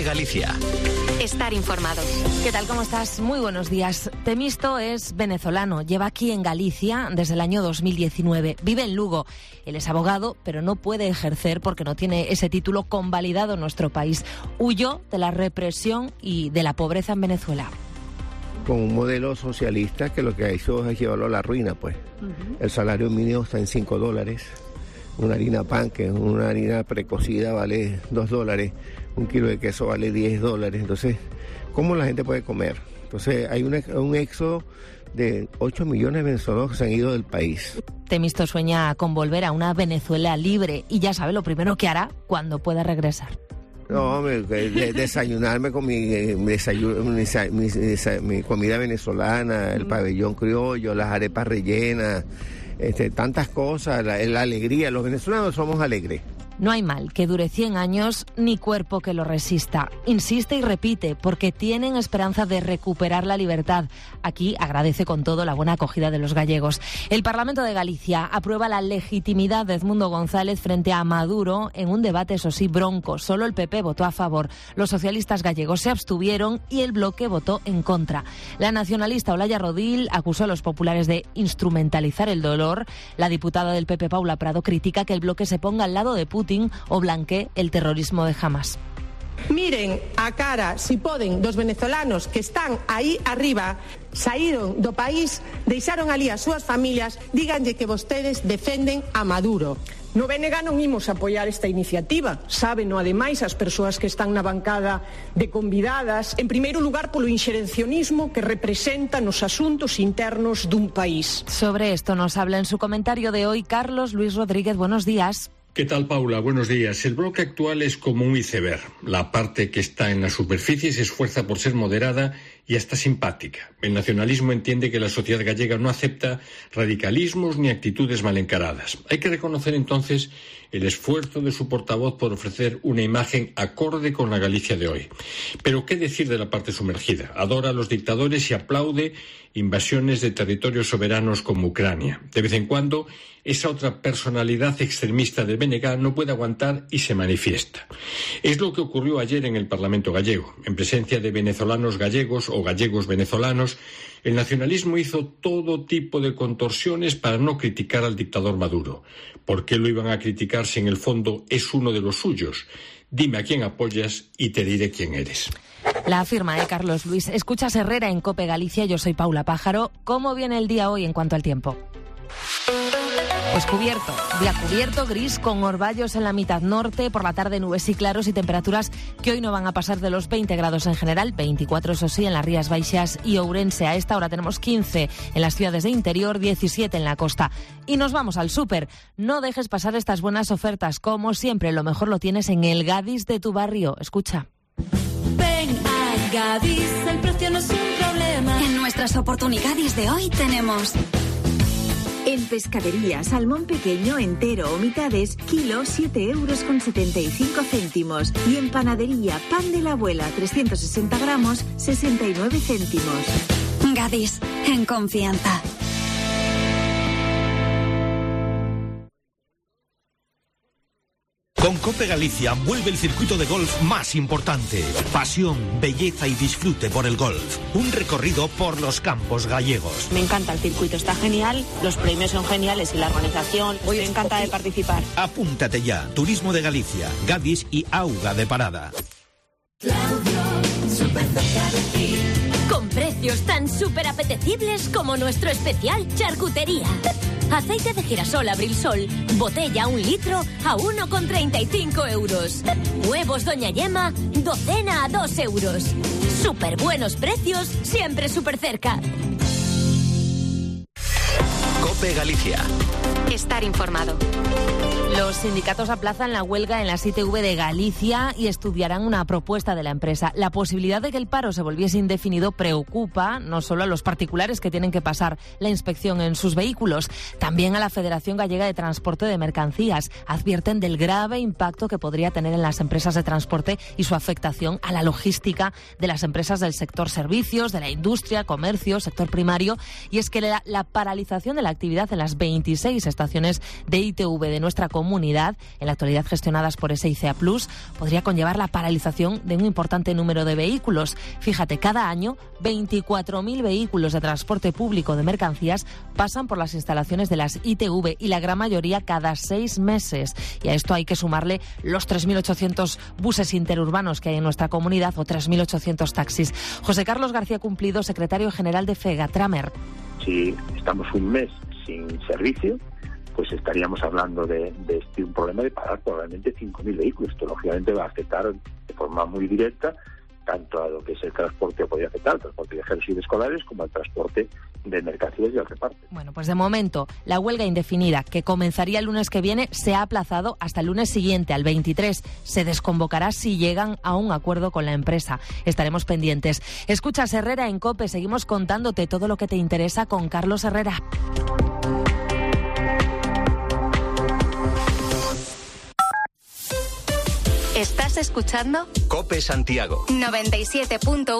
Galicia. Estar informado. ¿Qué tal? ¿Cómo estás? Muy buenos días. Temisto es venezolano. Lleva aquí en Galicia desde el año 2019. Vive en Lugo. Él es abogado, pero no puede ejercer porque no tiene ese título convalidado en nuestro país. Huyó de la represión y de la pobreza en Venezuela. Con un modelo socialista que lo que hizo es llevarlo a la ruina, pues. El salario mínimo está en $5. Una harina pan, que es una harina precocida, vale $2. Un kilo de queso vale $10. Entonces, ¿cómo la gente puede comer? Entonces, hay un éxodo de 8 millones de venezolanos que se han ido del país. Temisto sueña con volver a una Venezuela libre y ya sabe lo primero que hará cuando pueda regresar. No, desayunarme con mi comida venezolana, el pabellón criollo, las arepas rellenas, tantas cosas, la alegría. Los venezolanos somos alegres. No hay mal que dure 100 años ni cuerpo que lo resista. Insiste y repite porque tienen esperanza de recuperar la libertad. Aquí agradece con todo la buena acogida de los gallegos. El Parlamento de Galicia aprueba la legitimidad de Edmundo González frente a Maduro en un debate, eso sí, bronco. Solo el PP votó a favor. Los socialistas gallegos se abstuvieron y el bloque votó en contra. La nacionalista Olaya Rodil acusó a los populares de instrumentalizar el dolor. La diputada del PP, Paula Prado, critica que el bloque se ponga al lado de Putin o blanquee el terrorismo de Hamas. Miren a cara, si poden, dos venezolanos que están aí arriba, saíron do país, deixaron ali as súas familias, díganlle que vostedes defenden a Maduro. No BNG non imos apoiar esta iniciativa. Sábeno, ademais, as persoas que están na bancada de convidadas, en primeiro lugar polo inxerencionismo que representa nos asuntos internos dun país. Sobre esto nos habla en su comentario de hoy Carlos Luis Rodríguez. Buenos días. ¿Qué tal, Paula? Buenos días. El bloque actual es como un iceberg. La parte que está en la superficie se esfuerza por ser moderada y hasta simpática. El nacionalismo entiende que la sociedad gallega no acepta radicalismos ni actitudes mal encaradas. Hay que reconocer entonces el esfuerzo de su portavoz por ofrecer una imagen acorde con la Galicia de hoy. Pero ¿qué decir de la parte sumergida? Adora a los dictadores y aplaude invasiones de territorios soberanos como Ucrania. De vez en cuando, esa otra personalidad extremista de BNG no puede aguantar y se manifiesta. Es lo que ocurrió ayer en el Parlamento gallego. En presencia de venezolanos gallegos o gallegos venezolanos, el nacionalismo hizo todo tipo de contorsiones para no criticar al dictador Maduro. ¿Por qué lo iban a criticar si en el fondo es uno de los suyos? Dime a quién apoyas y te diré quién eres. La firma de Carlos Luis. Escuchas Herrera en COPE Galicia. Yo soy Paula Pájaro. ¿Cómo viene el día hoy en cuanto al tiempo? Pues cubierto, día cubierto, gris, con orvallos en la mitad norte, por la tarde nubes y claros y temperaturas que hoy no van a pasar de los 20 grados en general, 24 eso sí en las Rías Baixas y Ourense. A esta hora tenemos 15 en las ciudades de interior, 17 en la costa. Y nos vamos al súper. No dejes pasar estas buenas ofertas, como siempre, lo mejor lo tienes en el Gadis de tu barrio. Escucha. Ven a Gadis, el precio no es un problema. En nuestras oportunidades de hoy tenemos... En pescadería, salmón pequeño, entero o mitades, kilo 7,75 €. Y en panadería, pan de la abuela, 360 gramos, 69 céntimos. Gadis, en confianza. Con COPE Galicia vuelve el circuito de golf más importante. Pasión, belleza y disfrute por el golf. Un recorrido por los campos gallegos. Me encanta el circuito, está genial, los premios son geniales y la organización, me encanta de participar. Apúntate ya, Turismo de Galicia, Gadis y Auga de Parada. Claudio, súper cerca de ti. Con precios tan súper apetecibles como nuestro especial charcutería. Aceite de girasol Abrilsol, botella 1 litro a 1,35 €. Huevos Doña Yema, docena a 2 €. Súper buenos precios, siempre súper cerca. COPE Galicia. Estar informado. Los sindicatos aplazan la huelga en las ITV de Galicia y estudiarán una propuesta de la empresa. La posibilidad de que el paro se volviese indefinido preocupa no solo a los particulares que tienen que pasar la inspección en sus vehículos, también a la Federación Gallega de Transporte de Mercancías. Advierten del grave impacto que podría tener en las empresas de transporte y su afectación a la logística de las empresas del sector servicios, de la industria, comercio, sector primario. Y es que la paralización de la actividad en las 26 estaciones de ITV de nuestra comunidad comunidad, en la actualidad gestionadas por SICA Plus, podría conllevar la paralización de un importante número de vehículos. Fíjate, cada año 24.000 vehículos de transporte público de mercancías pasan por las instalaciones de las ITV y la gran mayoría cada 6 meses. Y a esto hay que sumarle los 3.800 buses interurbanos que hay en nuestra comunidad o 3.800 taxis. José Carlos García Cumplido, secretario general de FEGATRAMER. Si estamos un mes sin servicio, pues estaríamos hablando de un problema de parar probablemente 5.000 vehículos. Esto lógicamente va a afectar de forma muy directa tanto a lo que es el transporte, o podría afectar al transporte de viajeros y de escolares, como al transporte de mercancías y al reparto. Bueno, pues de momento, la huelga indefinida, que comenzaría el lunes que viene, se ha aplazado hasta el lunes siguiente, al 23. Se desconvocará si llegan a un acuerdo con la empresa. Estaremos pendientes. Escuchas Herrera en COPE. Seguimos contándote todo lo que te interesa con Carlos Herrera. ¿Estás escuchando? COPE Santiago 97.1